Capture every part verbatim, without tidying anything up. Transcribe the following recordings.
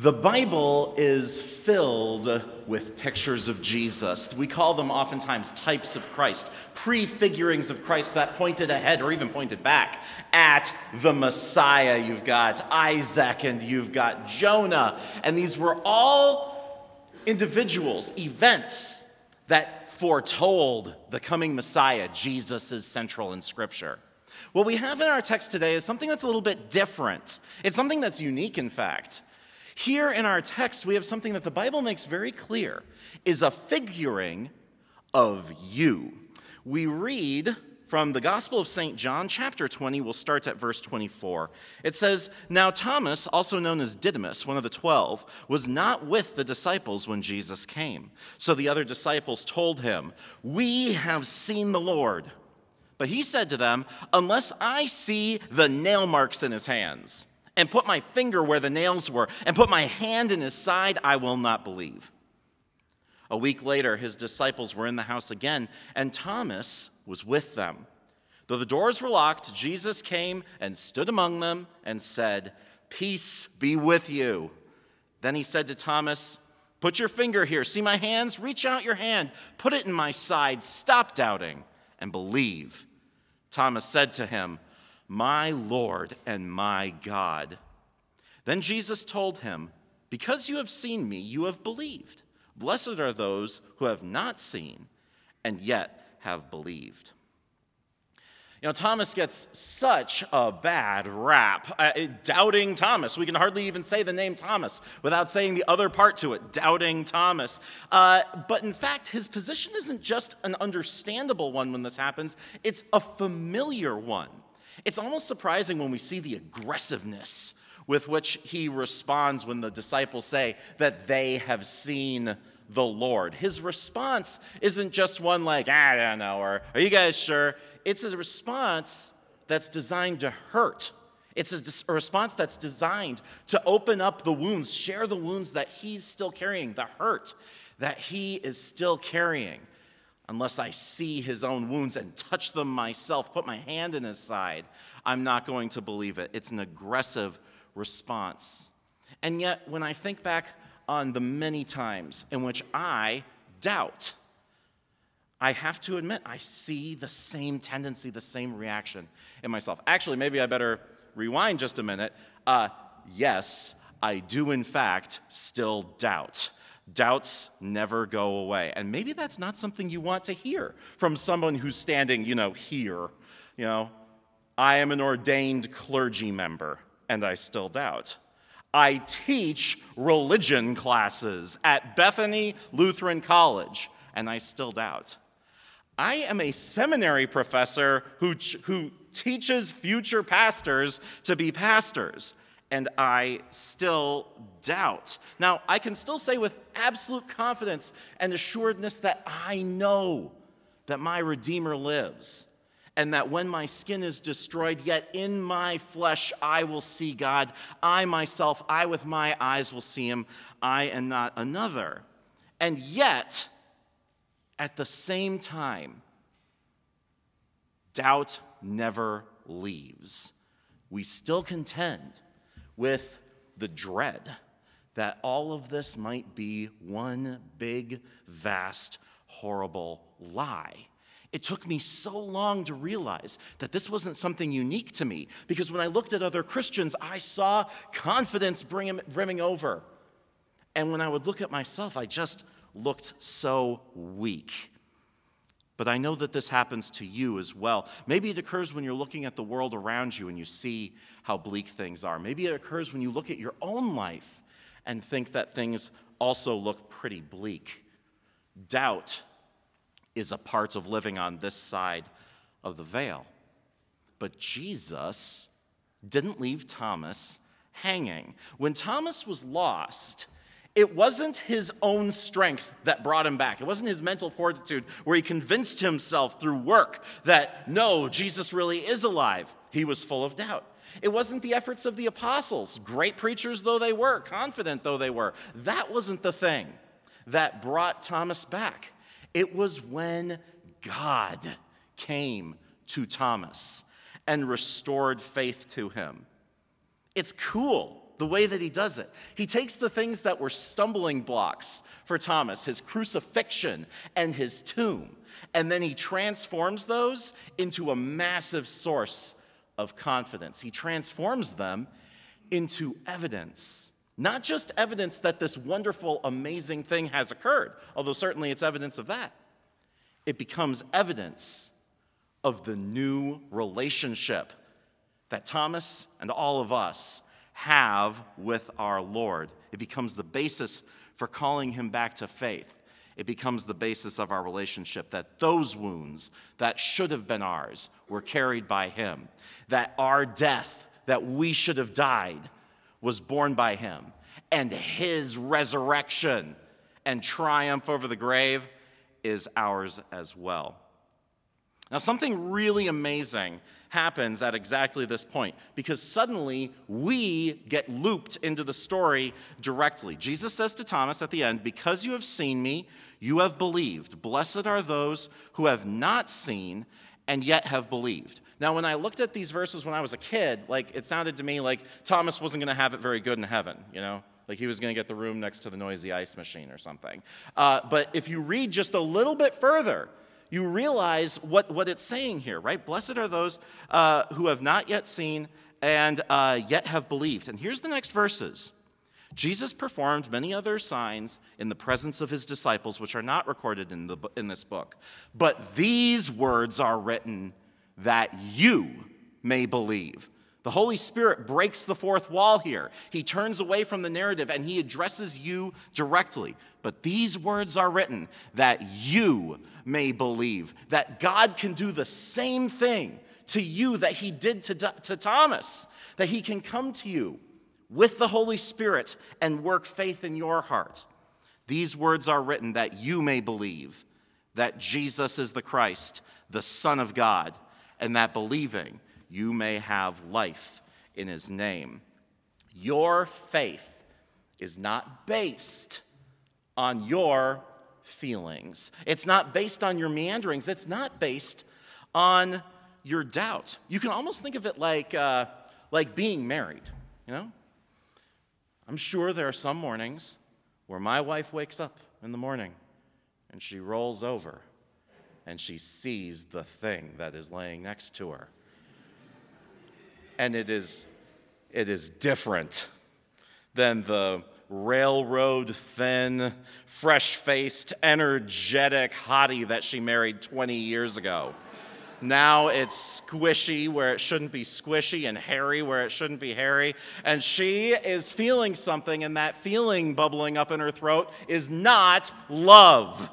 The Bible is filled with pictures of Jesus. We call them oftentimes types of Christ, prefigurings of Christ that pointed ahead or even pointed back at the Messiah. You've got Isaac and you've got Jonah, and these were all individuals, events that foretold the coming Messiah. Jesus is central in Scripture. What we have in our text today is something that's a little bit different. It's something that's unique, in fact. Here in our text, we have something that the Bible makes very clear is a figuring of you. We read from the Gospel of Saint John, chapter twenty. We'll start at verse twenty-four. It says, "Now Thomas, also known as Didymus, one of the twelve, was not with the disciples when Jesus came. So the other disciples told him, 'We have seen the Lord.' But he said to them, 'Unless I see the nail marks in his hands, and put my finger where the nails were, and put my hand in his side, I will not believe.' A week later, his disciples were in the house again, and Thomas was with them. Though the doors were locked, Jesus came and stood among them and said, 'Peace be with you.' Then he said to Thomas, 'Put your finger here. See my hands? Reach out your hand. Put it in my side. Stop doubting and believe.' Thomas said to him, 'My Lord and my God.' Then Jesus told him, 'Because you have seen me, you have believed. Blessed are those who have not seen and yet have believed.'" You know, Thomas gets such a bad rap. Uh, doubting Thomas. We can hardly even say the name Thomas without saying the other part to it, doubting Thomas. Uh, but in fact, his position isn't just an understandable one when this happens. It's a familiar one. It's almost surprising when we see the aggressiveness with which he responds when the disciples say that they have seen the Lord. His response isn't just one like, "I don't know," or "Are you guys sure?" It's a response that's designed to hurt. It's a, dis- a response that's designed to open up the wounds, share the wounds that he's still carrying, the hurt that he is still carrying. "Unless I see his own wounds and touch them myself, put my hand in his side, I'm not going to believe it." It's an aggressive response. And yet, when I think back on the many times in which I doubt, I have to admit I see the same tendency, the same reaction in myself. Actually, maybe I better rewind just a minute. Uh, yes, I do in fact still doubt. Doubts never go away. And maybe that's not something you want to hear from someone who's standing, you know, here. You know, I am an ordained clergy member, and I still doubt. I teach religion classes at Bethany Lutheran College, and I still doubt. I am a seminary professor who, who teaches future pastors to be pastors, and I still doubt. Now, I can still say with absolute confidence and assuredness that I know that my Redeemer lives, and that when my skin is destroyed, yet in my flesh I will see God. I myself, I with my eyes will see him. I and not another. And yet, at the same time, doubt never leaves. We still contend with the dread that all of this might be one big, vast, horrible lie. It took me so long to realize that this wasn't something unique to me, because when I looked at other Christians, I saw confidence brimming over. And when I would look at myself, I just looked so weak. But I know that this happens to you as well. Maybe it occurs when you're looking at the world around you and you see how bleak things are. Maybe it occurs when you look at your own life and think that things also look pretty bleak. Doubt is a part of living on this side of the veil. But Jesus didn't leave Thomas hanging. When Thomas was lost, it wasn't his own strength that brought him back. It wasn't his mental fortitude where he convinced himself through work that, no, Jesus really is alive. He was full of doubt. It wasn't the efforts of the apostles, great preachers though they were, confident though they were. That wasn't the thing that brought Thomas back. It was when God came to Thomas and restored faith to him. It's cool the way that he does it. He takes the things that were stumbling blocks for Thomas, his crucifixion and his tomb, and then he transforms those into a massive source of confidence. He transforms them into evidence. Not just evidence that this wonderful, amazing thing has occurred, although certainly it's evidence of that. It becomes evidence of the new relationship that Thomas and all of us have with our Lord. It becomes the basis for calling him back to faith. It becomes the basis of our relationship, that those wounds that should have been ours were carried by him, that our death that we should have died was borne by him, and his resurrection and triumph over the grave is ours as well. Now, something really amazing happens at exactly this point, because suddenly we get looped into the story directly. Jesus says to Thomas at the end, "Because you have seen me, you have believed. Blessed are those who have not seen and yet have believed." Now, when I looked at these verses when I was a kid, like it sounded to me like Thomas wasn't going to have it very good in heaven, you know? Like he was going to get the room next to the noisy ice machine or something. Uh, but if you read just a little bit further, you realize what, what it's saying here, right? Blessed are those uh, who have not yet seen and uh, yet have believed. And here's the next verses. Jesus performed many other signs in the presence of his disciples, which are not recorded in, the, in this book. But these words are written that you may believe. The Holy Spirit breaks the fourth wall here. He turns away from the narrative and he addresses you directly. But these words are written that you may believe, that God can do the same thing to you that he did to, to Thomas, that he can come to you with the Holy Spirit and work faith in your heart. These words are written that you may believe that Jesus is the Christ, the Son of God, and that believing you may have life in his name. Your faith is not based on your feelings. It's not based on your meanderings. It's not based on your doubt. You can almost think of it like, uh, like being married, you know? I'm sure there are some mornings where my wife wakes up in the morning and she rolls over and she sees the thing that is laying next to her. And it is, it is different than the railroad thin, fresh-faced, energetic hottie that she married twenty years ago. Now it's squishy where it shouldn't be squishy and hairy where it shouldn't be hairy. And she is feeling something, and that feeling bubbling up in her throat is not love.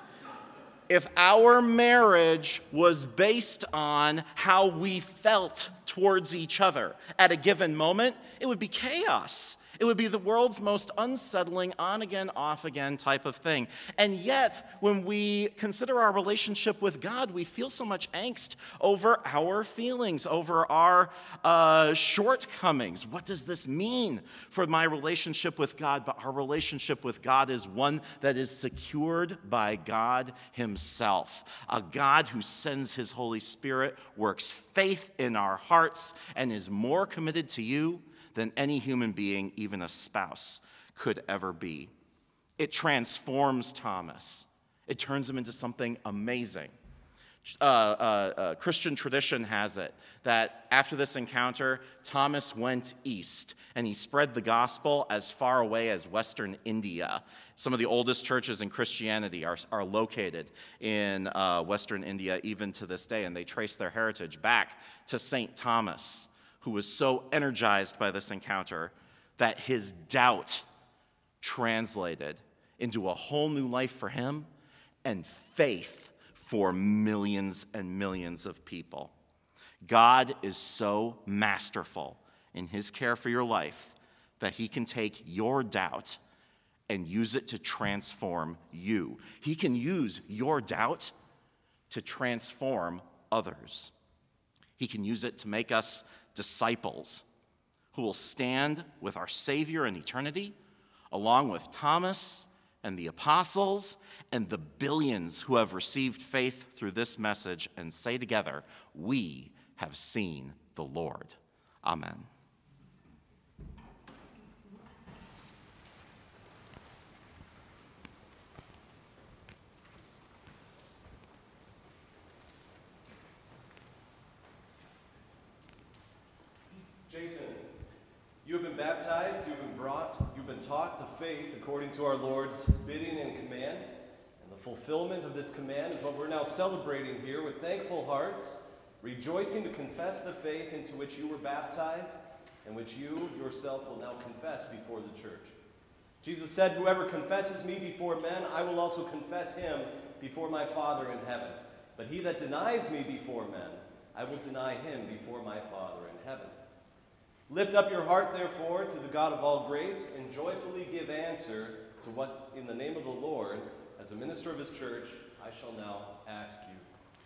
If our marriage was based on how we felt towards each other at a given moment, it would be chaos. It would be the world's most unsettling, on-again, off-again type of thing. And yet, when we consider our relationship with God, we feel so much angst over our feelings, over our uh, shortcomings. What does this mean for my relationship with God? But our relationship with God is one that is secured by God himself. A God who sends his Holy Spirit, works faith in our hearts, and is more committed to you than any human being, even a spouse, could ever be. It transforms Thomas. It turns him into something amazing. Uh, uh, uh, Christian tradition has it that after this encounter, Thomas went east and he spread the gospel as far away as Western India. Some of the oldest churches in Christianity are, are located in uh, Western India even to this day, and they trace their heritage back to Saint Thomas, who was so energized by this encounter that his doubt translated into a whole new life for him and faith for millions and millions of people. God is so masterful in his care for your life that he can take your doubt and use it to transform you. He can use your doubt to transform others. He can use it to make us disciples who will stand with our Savior in eternity, along with Thomas and the apostles and the billions who have received faith through this message, and say together, "We have seen the Lord." Amen. been baptized, you've been brought, you've been taught the faith according to our Lord's bidding and command. And the fulfillment of this command is what we're now celebrating here with thankful hearts, rejoicing to confess the faith into which you were baptized and which you yourself will now confess before the church. Jesus said, "Whoever confesses me before men, I will also confess him before my Father in heaven. But he that denies me before men, I will deny him before my Father in heaven." Lift up your heart, therefore, to the God of all grace, and joyfully give answer to what, in the name of the Lord, as a minister of his church, I shall now ask you.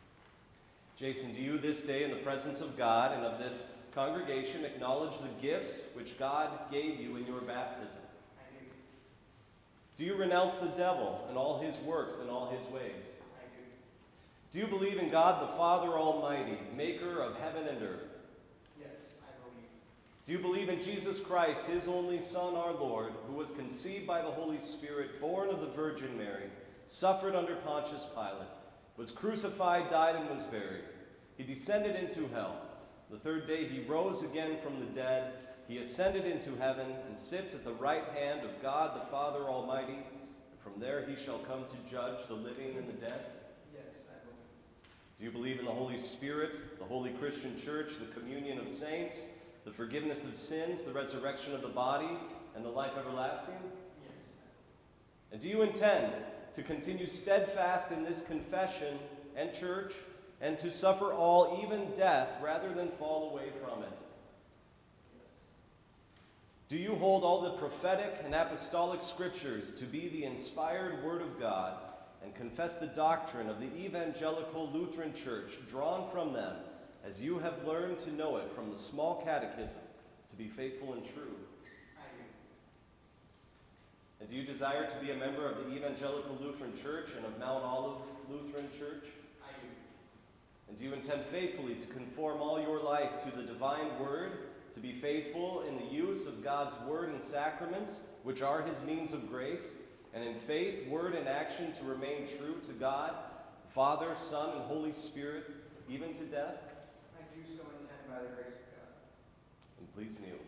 Jason, do you this day, in the presence of God and of this congregation, acknowledge the gifts which God gave you in your baptism? I do. Do you renounce the devil and all his works and all his ways? I do. Do you believe in God the Father Almighty, maker of heaven and earth? Yes, I believe. Do you believe in Jesus Christ, his only Son, our Lord, who was conceived by the Holy Spirit, born of the Virgin Mary, suffered under Pontius Pilate, was crucified, died, and was buried? He descended into hell. The third day he rose again from the dead. He ascended into heaven and sits at the right hand of God the Father Almighty. And from there he shall come to judge the living and the dead. Yes, I believe. Do you believe in the Holy Spirit, the Holy Christian Church, the communion of saints, the forgiveness of sins, the resurrection of the body, and the life everlasting? Yes. And do you intend to continue steadfast in this confession and church, and to suffer all, even death, rather than fall away from it? Yes. Do you hold all the prophetic and apostolic scriptures to be the inspired word of God, and confess the doctrine of the Evangelical Lutheran Church, drawn from them, as you have learned to know it from the small catechism, to be faithful and true? I do. And do you desire to be a member of the Evangelical Lutheran Church and of Mount Olive Lutheran Church? I do. And do you intend faithfully to conform all your life to the divine word, to be faithful in the use of God's word and sacraments, which are his means of grace, and in faith, word, and action to remain true to God, Father, Son, and Holy Spirit, even to death? I do so intend by the grace of God. And please kneel.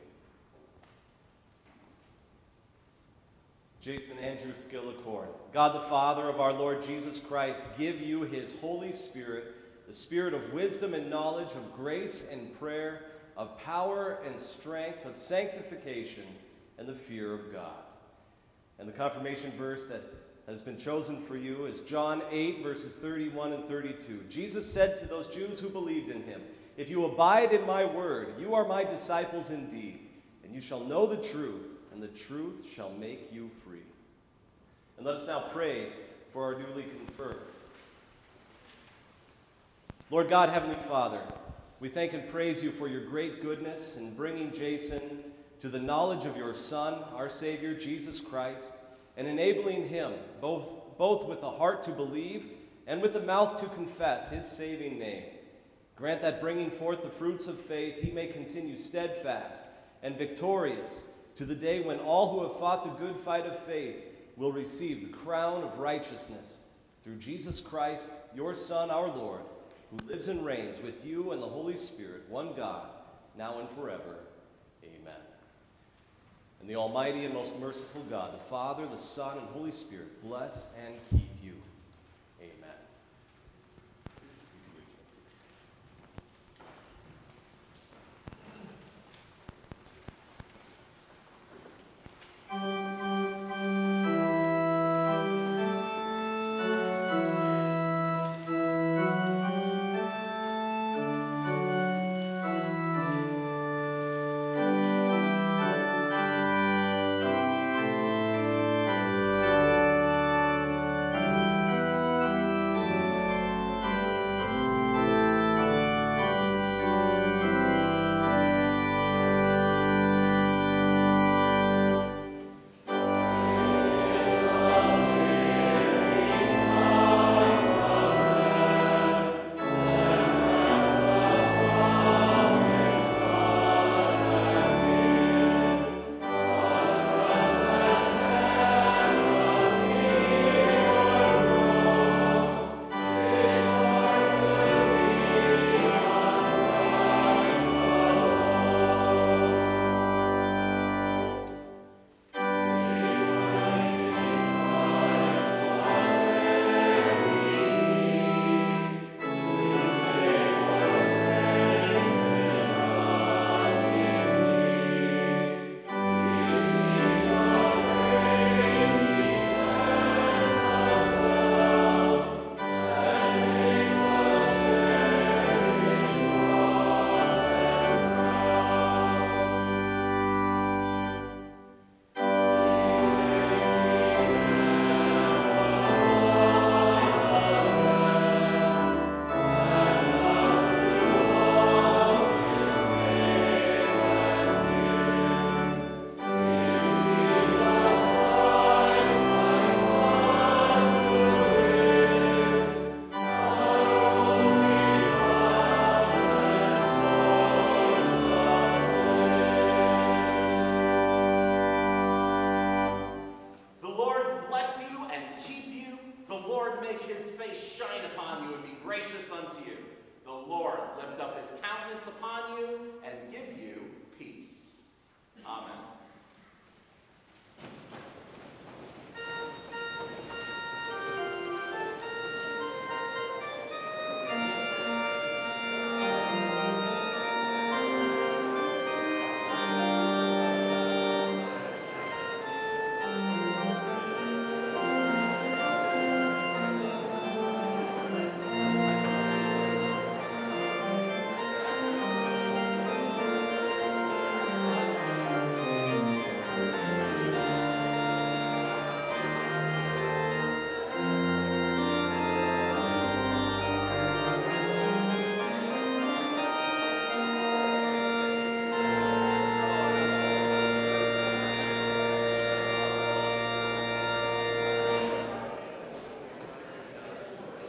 Jason Andrew Skillicorn, God the Father of our Lord Jesus Christ, give you his Holy Spirit, the spirit of wisdom and knowledge, of grace and prayer, of power and strength, of sanctification and the fear of God. And the confirmation verse that has been chosen for you is John eight, verses thirty-one and thirty-two. Jesus said to those Jews who believed in him, "If you abide in my word, you are my disciples indeed, and you shall know the truth, and the truth shall make you free." And let us now pray for our newly confirmed. Lord God, Heavenly Father, we thank and praise you for your great goodness in bringing Jason to the knowledge of your Son, our Savior, Jesus Christ, and enabling him both, both with the heart to believe and with the mouth to confess his saving name. Grant that bringing forth the fruits of faith, he may continue steadfast and victorious to the day when all who have fought the good fight of faith will receive the crown of righteousness through Jesus Christ, your Son, our Lord, who lives and reigns with you and the Holy Spirit, one God, now and forever. Amen. And the Almighty and most merciful God, the Father, the Son, and Holy Spirit, bless and keep you. Amen. Lord lift up his countenance upon you and give you peace. Amen.